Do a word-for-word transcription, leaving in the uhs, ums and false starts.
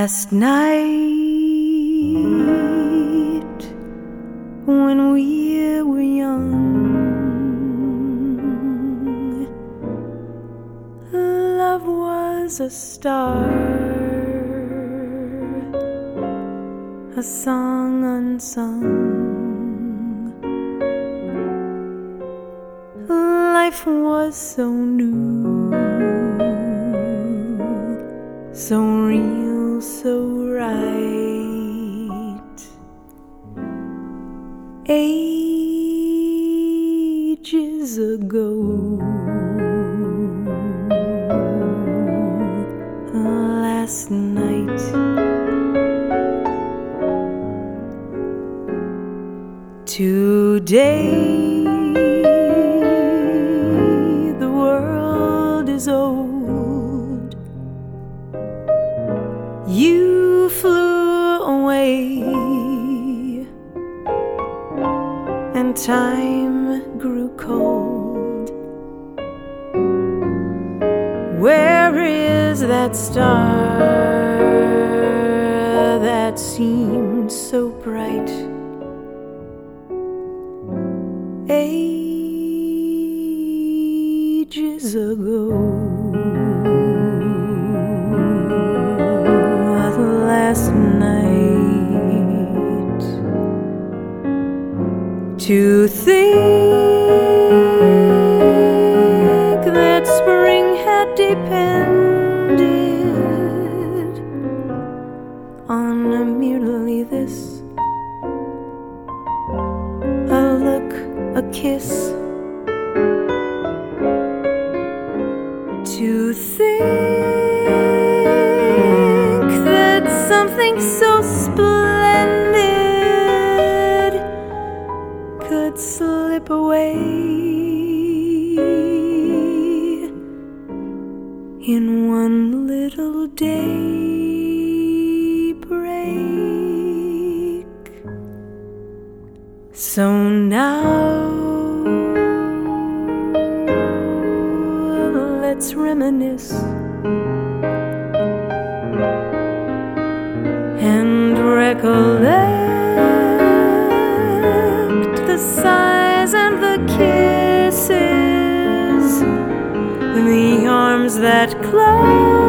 Last night, when we were young, love was a star, a song unsung. Life was so new, so real, so right. Ages ago, last night, today the world is old. You flew away, and time grew cold. Where is that star that seemed so bright? Ages ago, last night, to think that spring had depended on merely this, a look, a kiss. To think that something so splendid could slip away in one little day break. So now let's reminisce and recollect the sighs and the kisses, the arms that close